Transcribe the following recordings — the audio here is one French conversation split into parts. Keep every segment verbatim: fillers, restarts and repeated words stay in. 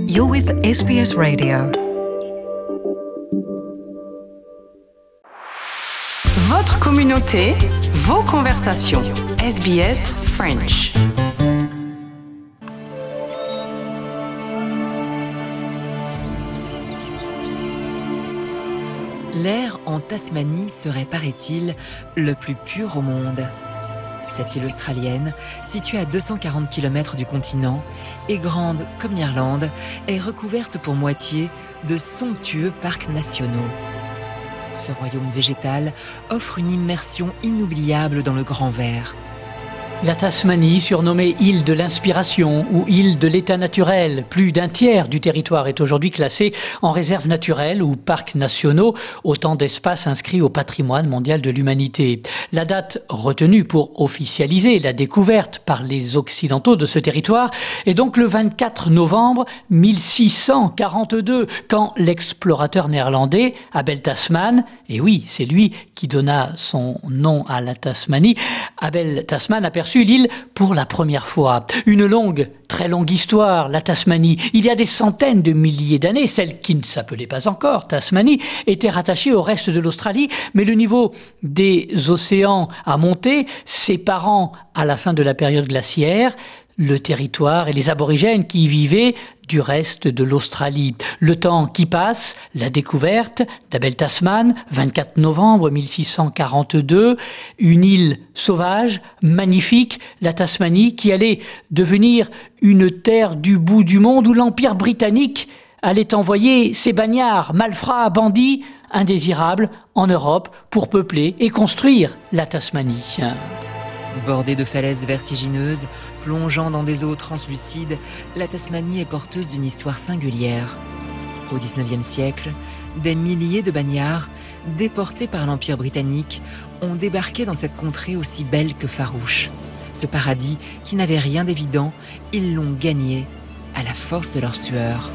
You're with S B S Radio. Votre communauté, vos conversations. S B S French. L'air en Tasmanie serait, paraît-il, le plus pur au monde. Cette île australienne, située à deux cent quarante kilomètres du continent et grande comme l'Irlande, est recouverte pour moitié de somptueux parcs nationaux. Ce royaume végétal offre une immersion inoubliable dans le grand vert. La Tasmanie, surnommée île de l'inspiration ou île de l'état naturel, plus d'un tiers du territoire est aujourd'hui classé en réserve naturelle ou parcs nationaux, autant d'espaces inscrits au patrimoine mondial de l'humanité. La date retenue pour officialiser la découverte par les Occidentaux de ce territoire est donc le vingt-quatre novembre mille six cent quarante-deux, quand l'explorateur néerlandais Abel Tasman, et oui, c'est lui qui donna son nom à la Tasmanie, Abel Tasman aperçut l'île pour la première fois. Une longue, très longue histoire, la Tasmanie. Il y a des centaines de milliers d'années, celle qui ne s'appelait pas encore Tasmanie était rattachée au reste de l'Australie, mais le niveau des océans a monté, séparant à la fin de la période glaciaire le territoire et les aborigènes qui y vivaient du reste de l'Australie. Le temps qui passe, la découverte d'Abel Tasman, vingt-quatre novembre mille six cent quarante-deux, une île sauvage, magnifique, la Tasmanie, qui allait devenir une terre du bout du monde où l'Empire britannique allait envoyer ses bagnards, malfrats, bandits, indésirables en Europe pour peupler et construire la Tasmanie. Bordée de falaises vertigineuses, plongeant dans des eaux translucides, la Tasmanie est porteuse d'une histoire singulière. Au dix-neuvième siècle, des milliers de bagnards, déportés par l'Empire britannique, ont débarqué dans cette contrée aussi belle que farouche. Ce paradis, qui n'avait rien d'évident, ils l'ont gagné à la force de leur sueur.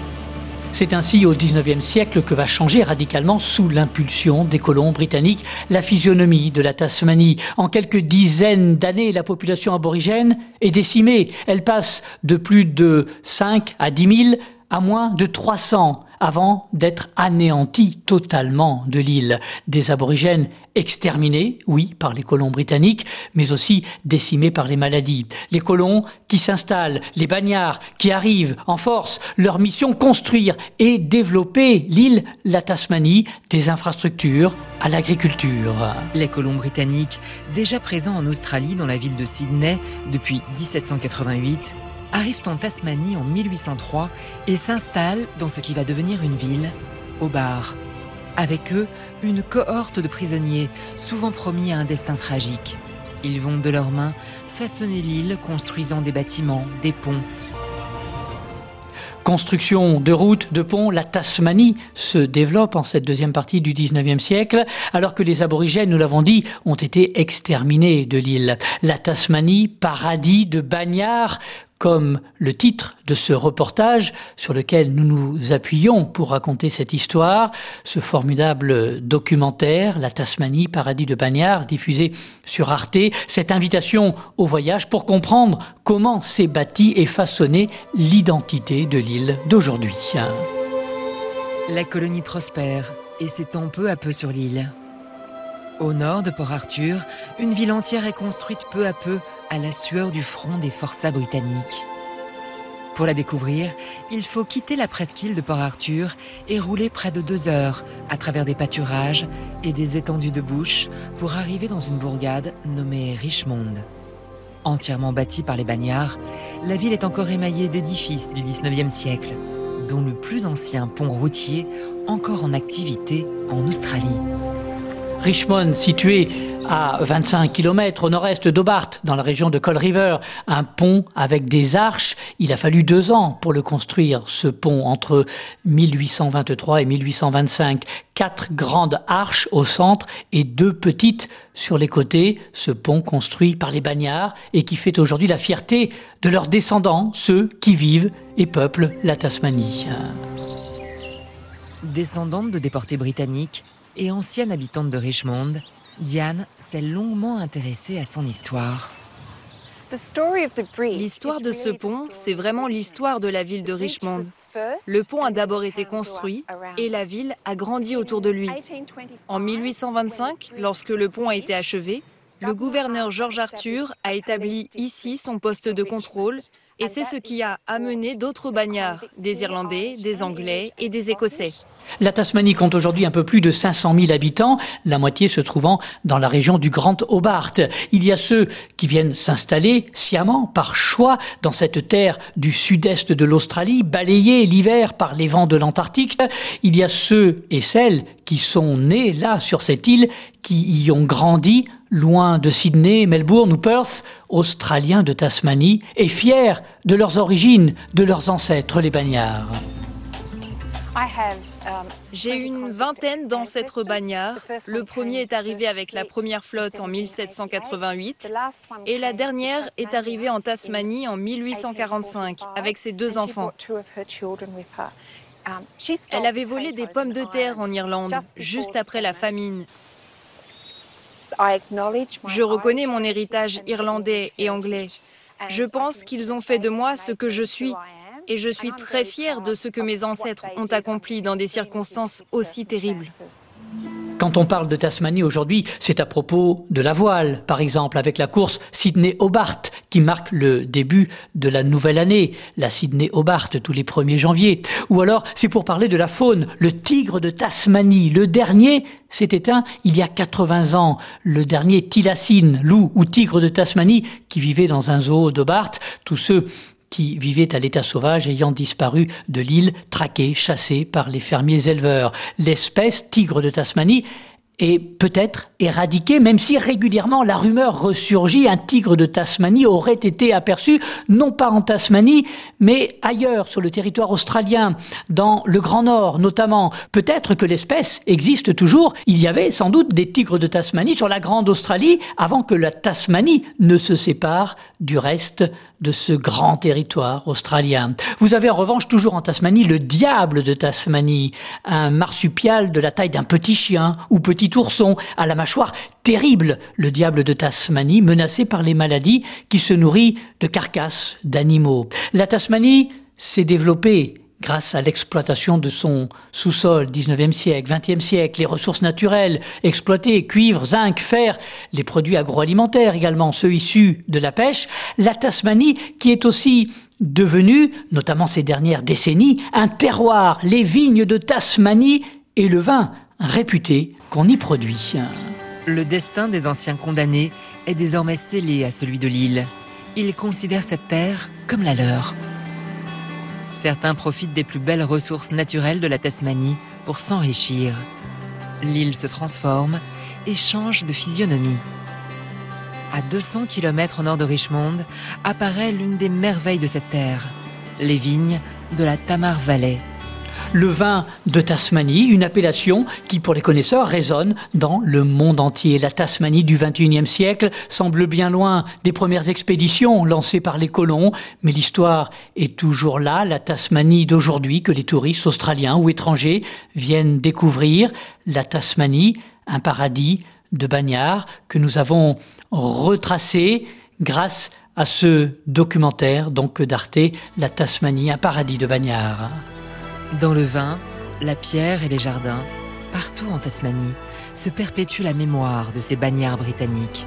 C'est ainsi au dix-neuvième siècle que va changer radicalement, sous l'impulsion des colons britanniques, la physionomie de la Tasmanie. En quelques dizaines d'années, la population aborigène est décimée. Elle passe de plus de cinq à dix mille à moins de trois cents, avant d'être anéantie totalement de l'île. Des aborigènes exterminés, oui, par les colons britanniques, mais aussi décimés par les maladies. Les colons qui s'installent, les bagnards qui arrivent en force, leur mission, construire et développer l'île, la Tasmanie, des infrastructures à l'agriculture. Les colons britanniques, déjà présents en Australie dans la ville de Sydney depuis dix-sept cent quatre-vingt-huit, arrivent en Tasmanie en mille huit cent trois et s'installent dans ce qui va devenir une ville, Hobart. Avec eux, une cohorte de prisonniers, souvent promis à un destin tragique. Ils vont de leurs mains façonner l'île, construisant des bâtiments, des ponts. Construction de routes, de ponts, la Tasmanie se développe en cette deuxième partie du dix-neuvième siècle, alors que les aborigènes, nous l'avons dit, ont été exterminés de l'île. La Tasmanie, paradis de bagnards, comme le titre de ce reportage sur lequel nous nous appuyons pour raconter cette histoire, ce formidable documentaire, La Tasmanie, paradis de bagnards, diffusé sur Arte, cette invitation au voyage pour comprendre comment s'est bâtie et façonnée l'identité de l'île d'aujourd'hui. La colonie prospère et s'étend peu à peu sur l'île. Au nord de Port Arthur, une ville entière est construite peu à peu à la sueur du front des forçats britanniques. Pour la découvrir, il faut quitter la presqu'île de Port Arthur et rouler près de deux heures à travers des pâturages et des étendues de bush pour arriver dans une bourgade nommée Richmond. Entièrement bâtie par les bagnards, la ville est encore émaillée d'édifices du dix-neuvième siècle, dont le plus ancien pont routier encore en activité en Australie. Richmond, situé à vingt-cinq kilomètres au nord-est d'Hobart, dans la région de Coal River, un pont avec des arches. Il a fallu deux ans pour le construire, ce pont, entre mille huit cent vingt-trois et mille huit cent vingt-cinq. Quatre grandes arches au centre et deux petites sur les côtés. Ce pont construit par les bagnards et qui fait aujourd'hui la fierté de leurs descendants, ceux qui vivent et peuplent la Tasmanie. Descendante de déportés britanniques et ancienne habitante de Richmond, Diane s'est longuement intéressée à son histoire. L'histoire de ce pont, c'est vraiment l'histoire de la ville de Richmond. Le pont a d'abord été construit et la ville a grandi autour de lui. En mille huit cent vingt-cinq, lorsque le pont a été achevé, le gouverneur George Arthur a établi ici son poste de contrôle et c'est ce qui a amené d'autres bagnards, des Irlandais, des Anglais et des Écossais. La Tasmanie compte aujourd'hui un peu plus de cinq cent mille habitants, la moitié se trouvant dans la région du Grand Hobart. Il y a ceux qui viennent s'installer sciemment, par choix, dans cette terre du sud-est de l'Australie, balayée l'hiver par les vents de l'Antarctique. Il y a ceux et celles qui sont nés là, sur cette île, qui y ont grandi, loin de Sydney, Melbourne ou Perth, Australiens de Tasmanie, et fiers de leurs origines, de leurs ancêtres, les bagnards. J'ai une vingtaine d'ancêtres bagnards. Le premier est arrivé avec la première flotte en mille sept cent quatre-vingt-huit et la dernière est arrivée en Tasmanie en mille huit cent quarante-cinq avec ses deux enfants. Elle avait volé des pommes de terre en Irlande, juste après la famine. Je reconnais mon héritage irlandais et anglais. Je pense qu'ils ont fait de moi ce que je suis. Et je suis très fière de ce que mes ancêtres ont accompli dans des circonstances aussi terribles. Quand on parle de Tasmanie aujourd'hui, c'est à propos de la voile, par exemple, avec la course Sydney-Hobart, qui marque le début de la nouvelle année, la Sydney-Hobart, tous les premiers janvier. Ou alors, c'est pour parler de la faune, le tigre de Tasmanie. Le dernier s'est éteint il y a quatre-vingts ans. Le dernier thylacine, loup ou tigre de Tasmanie, qui vivait dans un zoo d'Hobart. Tous ceux qui vivaient à l'état sauvage ayant disparu de l'île, traqués, chassés par les fermiers éleveurs. L'espèce tigre de Tasmanie est peut-être éradiquée, même si régulièrement la rumeur ressurgit, un tigre de Tasmanie aurait été aperçu, non pas en Tasmanie, mais ailleurs sur le territoire australien, dans le Grand Nord notamment. Peut-être que l'espèce existe toujours. Il y avait sans doute des tigres de Tasmanie sur la Grande Australie avant que la Tasmanie ne se sépare du reste de ce grand territoire australien. Vous avez en revanche toujours en Tasmanie le diable de Tasmanie, un marsupial de la taille d'un petit chien ou petit ourson, à la mâchoire terrible, le diable de Tasmanie, menacé par les maladies, qui se nourrit de carcasses d'animaux. La Tasmanie s'est développée grâce à l'exploitation de son sous-sol, dix-neuvième siècle, vingtième siècle, les ressources naturelles exploitées, cuivre, zinc, fer, les produits agroalimentaires également, ceux issus de la pêche. La Tasmanie qui est aussi devenue, notamment ces dernières décennies, un terroir, les vignes de Tasmanie et le vin réputé qu'on y produit. Le destin des anciens condamnés est désormais scellé à celui de l'île. Ils considèrent cette terre comme la leur. Certains profitent des plus belles ressources naturelles de la Tasmanie pour s'enrichir. L'île se transforme et change de physionomie. À deux cents kilomètres au nord de Richmond, apparaît l'une des merveilles de cette terre, les vignes de la Tamar Valley. Le vin de Tasmanie, une appellation qui, pour les connaisseurs, résonne dans le monde entier. La Tasmanie du vingt et unième siècle semble bien loin des premières expéditions lancées par les colons, mais l'histoire est toujours là, la Tasmanie d'aujourd'hui que les touristes australiens ou étrangers viennent découvrir. La Tasmanie, un paradis de bagnards que nous avons retracé grâce à ce documentaire donc d'Arte, La Tasmanie, un paradis de bagnards. Dans le vin, la pierre et les jardins, partout en Tasmanie, se perpétue la mémoire de ces bagnards britanniques.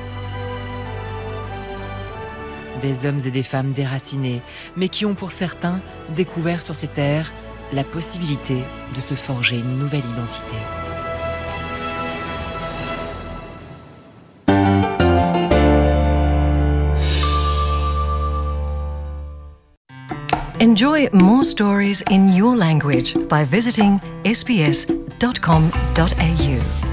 Des hommes et des femmes déracinés, mais qui ont pour certains découvert sur ces terres la possibilité de se forger une nouvelle identité. Enjoy more stories in your language by visiting s b s dot com dot a u.